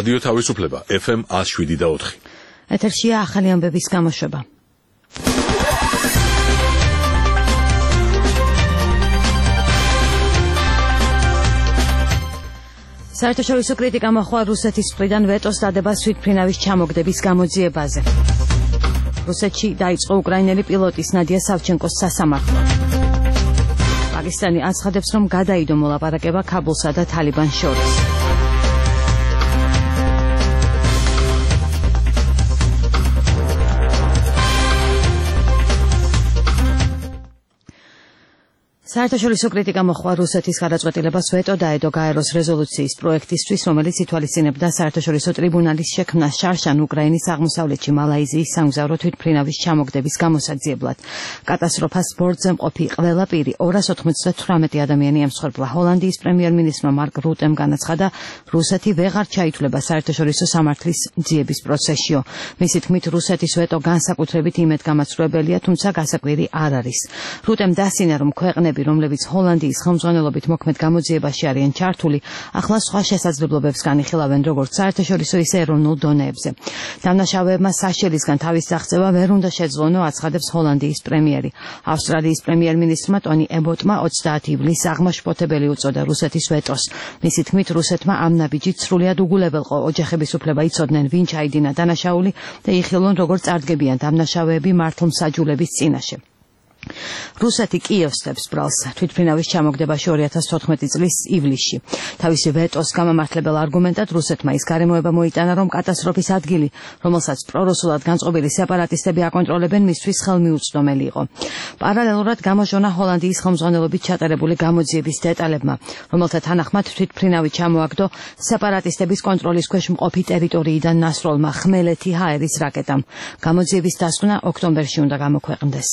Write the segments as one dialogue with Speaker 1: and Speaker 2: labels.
Speaker 1: რადიო თავისუფლება FM 107.4.
Speaker 2: ეთერშია ახალი ამბების გამოშვება. საერთაშორისო კრიტიკა მოჰყვა რუსეთის მხრიდან ვეტოს დადებას თვითმფრინავის ჩამოგდების გამოძიებაზე. რუსეთში დაიწყო უკრაინელი პილოტის ნადია სავჩენკოს სასამართლო. პაკისტანი აცხადებს, რომ გადაიდო მოლაპარაკება ქაბულსა და თალიბანს შორის. საერთაშორისო კრიტიკა მოჰყვა რუსეთის გადაწყვეტილებას ვეტო დაედო გაეროს რეზოლუციის პროექტისთვის, რომელიც ითვალისწინებდა საერთაშორისო ტრიბუნალის შექმნას შარშან უკრაინის აღმოსავლეთში მალაიზიის სამგზავრო თვითმფრინავის ჩამოგდების გამოსაძიებლად. კატასტროფას ბორცვზე მყოფი ყველა პირი 298 ადამიანი ემსხვერპლა. ჰოლანდიის პრემიერ-მინისტრმა მარკ რუტემ განაცხადა, რუსეთი ვეღარ ჩაითვლება საერთაშორისო სამართლის ძიების პროცესშიო. მისი თქმით, რუსეთის ვეტო განსაკუთრებით იმედგამაცრუებელია, თუმცა გასაკვირი არ არის. რუტემ დასინა, რომ ქვეყნები, რომლებიც ჰოლანდიის ხელმძღვანელობით მოქმედ გამოძიებაში არიან ჩართული, ახლა სხვა შესაძლებლობებს განიხილავენ როგორც საერთაშორისო, ისე ეროვნულ დონეებზე. დამნაშავეებმა საშელისგან თავის აღწევა ვერ უნდა შეძლონო, აცხადებს ჰოლანდიის პრემიერი. ავსტრალიის პრემიერ-მინისტრმა ტონი ებოტმა 30 ივლისს აღმაშფოთებელი უწოდა რუსეთის ვეტოს. მისი თქმით, რუსეთმა ამ ნაბიჯით სრულიად უგულებელყო ოჯახების უფლება იცოდნენ, ვინ ჩაიდინა დანაშაული და იხილონ, როგორც წარდგებიან დამნაშავეები მართლმსაჯულების წინაშე. რუსეთი კიევსდებს ბრალს თვითმფრინავის ჩამოგდებაში 2014 წლის ივლისში. თავისი ვეტოს გამამართლებელ არგუმენტად რუსეთმა ის გარემოება მოიტანა, რომ კატასტროფის ადგილი, რომელსაც პრორუსულად განწყობილი სეპარატისტები აკონტროლებენ, მისთვის ხელმიუწვდომელი იყო. პარალელურად გამოჟონა ჰოლანდიის ხელმძღვანელობით ჩატარებული გამოძიების დეტალებმა, რომელთა თანახმად თვითმფრინავი ჩამოაგდო სეპარატისტების კონტროლის ქვეშ მყოფი ტერიტორიიდან ნასროლმა ხმელეთი ჰაერის რაკეტამ. გამოძიების დასკვნა ოქტომბერში უნდა გამოქვეყნდეს.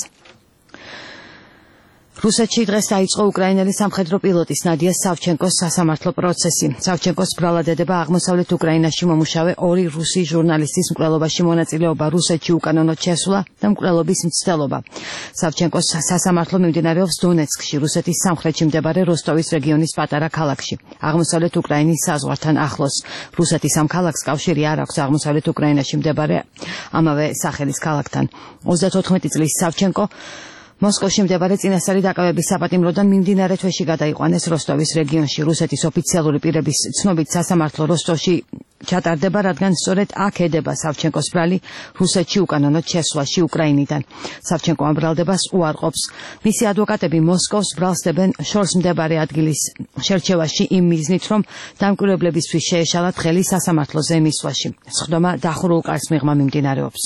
Speaker 2: რუსეთში დღეს დაიწყო უკრაინელი სამხედრო პილოტის ნადია სავჩენკოს სასამართლო პროცესი. სავჩენკოს ბრალადედება აღმოსავლეთ უკრაინაში მომუშავე 2 რუსი ჟურნალისტის მკვლელობაში მონაწილეობა რუსეთში უკანონოდ შესვლა და მკვლელობის მცდელობა. სავჩენკოს სასამართლო მიმდინარეობს დონეცკში, რუსეთის სამხრეთში მდებარე როსტოვის რეგიონის პატარა ქალაქში, აღმოსავლეთ უკრაინის საზღვართან ახლოს. რუსეთის ამ ქალაქს კავშირი არ აქვს აღმოსავლეთ უკრაინაში მდებარე ამავე სახელის ქალაქთან. 34 წლის სავჩენკო მოსკოვში მდებარე წინასწარი დაკავების საპატიმროდან მიმდინარე თვეში გადაიყვანეს როსტოვის რეგიონში. რუსეთის ოფიციალური პირების ცნობით სასამართლო როსტოვში ჩატარდება, რადგან სწორედ აქ ედება სავჩენკოს ბრალი რუსეთში უკანონოდ შესვლაში უკრაინიდან. სავჩენკო ამ ბრალდებას უარყოფს. მისი ადვოკატები მოსკოვს ბრალს დებენ შორს მდებარე ადგილის შერჩევაში იმ მიზნით, რომ დამკვირვებლებისთვის შეეშალათ ხელი სასამართლოზე მისვლაში. სხდომა დახურულ კარს მიღმა მიმდინარეობს.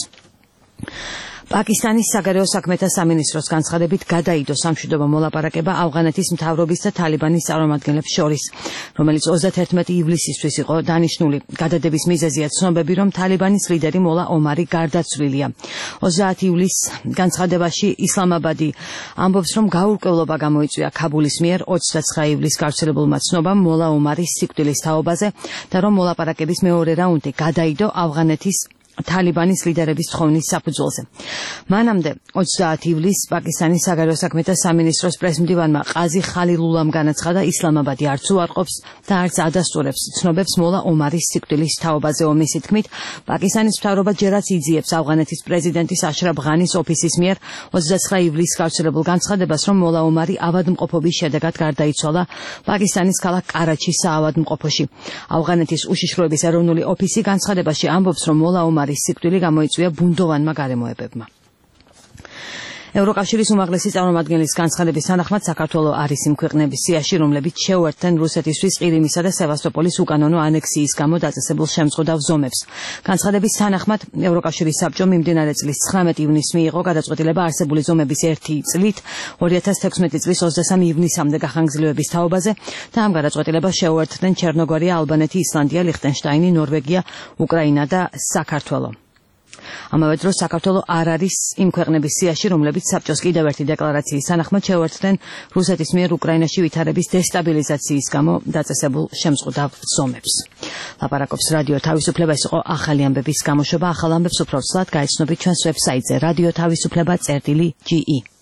Speaker 2: პაკისტანის საგარეო საქმეთა სამინისტროს განცხადებით გადაიდო სამშვიდობო მოლაპარაკება ავღანეთის მთავრობის და თალიბანის წარმომადგენლებს შორის, რომელიც 31 ივლისისთვის იყო დანიშნული. გადადების მიზეზია ცნობები, რომ თალიბანის ლიდერი მოლა ომარი გარდაცვლილია. 30 ივლისს განცხადებაში ისლამაბადი ამბობს, რომ გაურკვევლობა გამოიწვია ქაბულის მიერ 29 ივლისს გავრცელებულმა ცნობამ მოლა ომარის სიკვდილის თაობაზე და რომ მოლაპარაკების მეორე რაუნდი გადაიდო ავღანეთის თალიბანის ლიდერების თხოვნით საფუძველზე. მანამდე 30 ივლისს პაკისტანის საგარეო საქმეთა სამინისტროს პრესმდივანმა ყაზი ხალილულამ განაცხადა, ისლამაბადი არც უარყოფს და არც ადასტურებს ცნობებს მოლა ომარის სიკვდილის თაობაზე. მისი თქმით, პაკისტანის მთავრობა ჯერაც იძიებს ავღანეთის პრეზიდენტის აშრაფ ღანის ოფისის მიერ 29 ივლისს გავრცელებულ განცხადებას, რომ მოლა ომარი ავადმყოფობის შედეგად გარდაიცვალა პაკისტანის ქალაქ კარაჩის საავადმყოფოში. ავღანეთის უშიშროების ეროვნული ოფისი განცხადებაში ამბობს, რომ მოლა ომარის სიკვდილი გამოიწვია ბუნდოვანმა გარემოებებმა. ევროკავშირის უმაღლესი წარმომადგენლის განცხადების თანახმად საქართველო არის იმ ქვეყნების სიაში, რომლებიც შეუერთდნენ რუსეთისთვის ყირიმისა და სევასტოპოლის უკანონო ანექსიის გამო დაწესებულ შემწყუდავ ზომებს. განცხადების თანახმად ევროკავშირის საბჭომ მიმდინარე წლის 19 ივნისს მიიღო გადაწყვეტილება არსებული ზომების 1 წლით 2016 წლის 23 ივნისამდე გახანგრძლივების თაობაზე და ამ გადაწყვეტილებას შეუერთდნენ ჩერნოგორია, ალბანეთი, ისლანდია, ლიხტენშტაინი, ნორვეგია, უკრაინა და საქართველო. ამავე დროს საქართველო არ არის იმ ქვეყნების სიაში, რომლებიც საბჭოს კიდევ ერთი დეკლარაციის თანახმად შეუერთდნენ რუსეთის მიერ უკრაინაში ვითარების დესტაბილიზაციის გამო დაწესებულ შემწყუდავ ზომებს. ლაპარაკობს რადიო თავისუფლება, ეს იყო ახალი ამბების გამოშვება. ახალ ამბებს უფრო ცლად გაიცნობთ ჩვენს ვებსაიტზე radio-tavisupleba.ge.